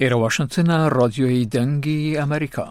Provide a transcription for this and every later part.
ئێرە واشنگتنە ڕادیۆی دەنگی ئەمریکا.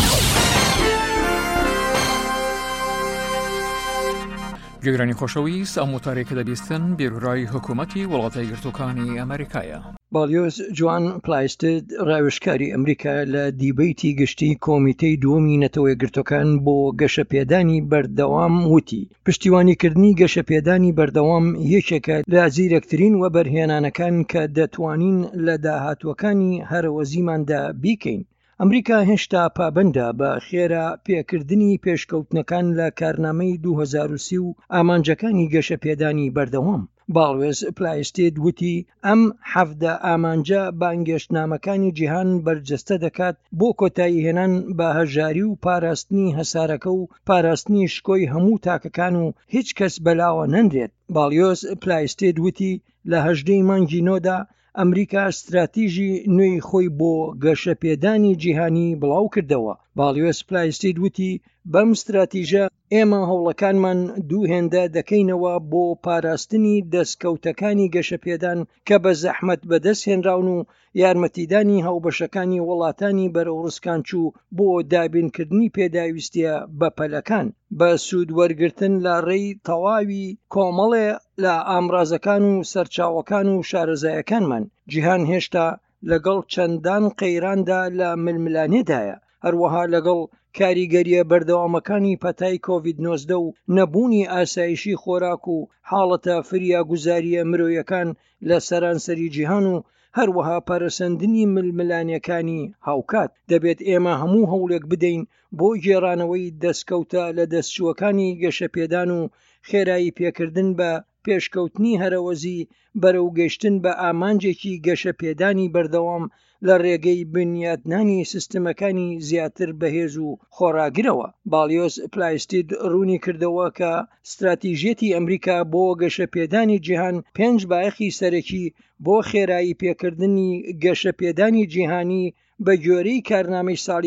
گوێگرانی خۆشەویست، ئەم وتارێکە دەبیستن بیرۆرای حکوومەتی وڵاتە یەکگرتووەکانی ئەمریکایە. باڵیۆز جوان پلایستد ڕاوێژکاری ئەمریکا لە دیبەیتی گشتی کۆمیتەی دووەمی نەتەوە یەکگرتووەکان بۆ گەشەپێدانی بەردەوام وتی پشتیوانیکردنی گەشەپێدانی بەردەوام یەکێکە لە زیرەکترین وەبەرهێنانەکان کە دەتوانین لە داهاتوەکانی هەرەوەزیماندا بیکەین. ئەمریکا هێشتا پابەندە بە خێرا پێکردنی پێشکەوتنەکان لە کارنامەی 2030 و ئامانجەکانی گەشەپێدانی بەردەوام. باڵێز پلایستد وتی ئەم حەفدە ئامانجە بانگێشتنامەکانی جیهان بەرجەستە دەکات بۆ کۆتایی هێنان بە هەژاری و پاراستنی هەسارەکە و پاراستنی شکۆی هەموو تاکەکان و هیچ کەس بەلاوە نەنرێت. باڵیۆز پلایستد وتی لە 18 مانگی نۆدا ئەمریکا استراتیژی نوێی خۆی بۆ گەشەپێدانی جیهانی بڵاو کردەوە. باڵیۆز پلایستد وتی بەم استراتیژە ئێمە هەوڵەکانمان دوو هێندە دەکەینەوە بۆ پاراستنی دەستکەوتەکانی گەشەپێدان کە بە زەحمەت بەدەستهێنراون و یارمەتیدانی هاوبەشەکانی وڵاتانی بەرەوڕسکانچوو بۆ دابینکردنی پێداویستیە بەپەلەکان بە سوود وەرگرتن لە ڕێی تەواوی کۆمەڵێ لە ئامرازەکان و سەرچاوەکان و شارەزایەکانمان. جیهان هێشتا لەگەڵ چەندان قەیراندا لە ململانێدایە، هەروەها لەگەڵ کاریگەریە بەردەوامەکانی پەتای کۆڤید-19 و نەبوونی ئاسایشی خۆراک و حاڵەتە فریاگوزاریە مرۆیەکان لە سەرانسەری جیهان و هەروەها پەرەسەندنی ململانیەکانی هاوکات. دەبێت ئێمە هەموو هەوڵێک بدەین بۆ گێڕانەوەی دەستکەوتە لە دەستچووەکانی گەشەپێدان و خێرایی پێکردن بە پێشکەوتنی هەرەوەزی بەرەو گەشتن بە ئامانجێکی گەشەپێدانی بەردەوام لە ڕێگەی بنیادنانی سیستمەکانی زیاتر بەهێز و خۆراگرەوە. باڵیۆز پلایستد ڕوونی کردەوە کە استراتیژیەتی ئەمریکا بۆ گەشەپێدانی جیهان 5 بایەخی سەرەکی بۆ خێرایی پێکردنی گەشەپێدانی جیهانی بە گوێرەی کارنامەی ساڵی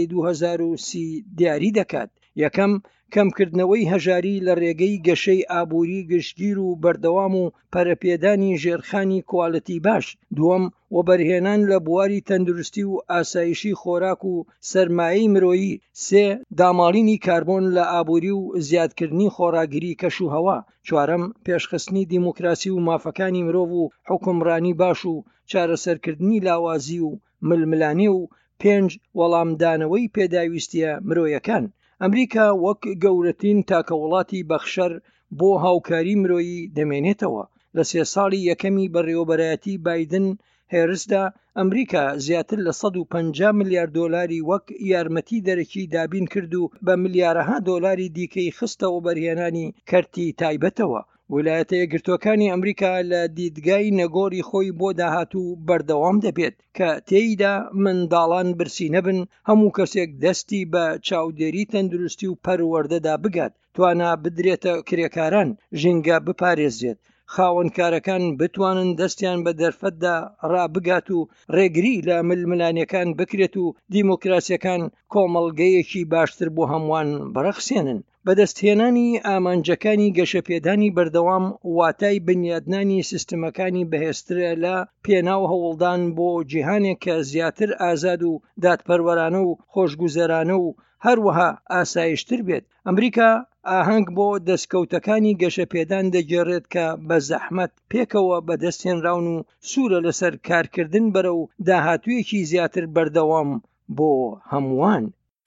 2030 دیاری دەکات. یەکەم، کەمکردنەوەی هەژاری لە ڕێگەی گەشەی ئابووری گشتگیر و بەردەوام و پەرەپێدانی ژێرخانی کواڵەتی باش. دووەم، وەبەرهێنان لە بواری تەندروستی و ئاسایشی خۆراک و سەرمایەی مرۆیی. سێ، داماڵینی کاربۆن لە ئابووری و زیادکردنی خۆراگری کەش و هەوا. چوارەم، پێشخستنی دیموکراسی و مافەکانی مرۆڤ و حکومڕانی باش و چارەسەرکردنی لاوازی و ململانی. و 5، وەڵامدانەوەی پێداویستیە مرۆیەکان. ئەمریکا وەک گەورەترین تاکەوڵاتی بەخشەر بۆ هاوکاری مرۆیی دەمێنێتەوە. لە 3 ساڵی یەکەمی بەڕێوەبەرایەتی بایدن هێرسدا ئەمریکا زیاتر لە 150 ملیارد دۆلاری وەک یارمەتی دەرەکی دابین کرد و بە ملیارەها دۆلاری دیکەی خستەوە بەرهێنانی کەرتی تایبەتەوە. ویلایەتە یەکگرتووەکانی ئەمریکا لە دیدگای نەگۆری خۆی بۆ داهاتوو بەردەوام دەبێت کە تێیدا منداڵان برسی نەبن، هەموو کەسێک دەستی بە چاودێری تەندروستی و پەروەردەدا بگات، توانا بدرێتە کرێکاران، ژینگە بپارێزێت، خاوەنکارەکان بتوانن دەستیان بە دەرفەتدا ڕابگات و ڕێگری لە ململانیەکان بکرێت و دیموکراسیەکان کۆمەڵگەیەکی باشتر بۆ هەمووان بەرەخسێنن. بەدەستهێنانی ئامانجەکانی گەشەپێدانی بەردەوام واتای بنیادنانی سیستمەکانی بەهێزترە لە پێناو هەوڵدان بۆ جیهانێک کە زیاتر ئازاد و دادپەروەرانە و خۆشگوزەرانە و هەروەها ئاسایشتر بێت. ئەمریکا ئاهەنگ بۆ دەستکەوتەکانی گەشەپێدان دەگێڕێت کە بە زەحمەت پێکەوە بەدەستهێنراون و سوورە لەسەر کارکردن بەرەو داهاتوویەکی زیاتر بەردەوام بۆ هەمووان.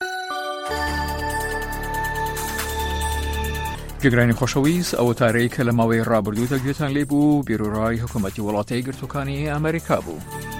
گوێگرانی خۆشەویست، ئەو وتارەی کە لە ماوەی ڕابردوودا گوێتان لێبوو بیرۆرای حکوومەتی وڵاتە یەکگرتووەکانی ئەمریکا بوو.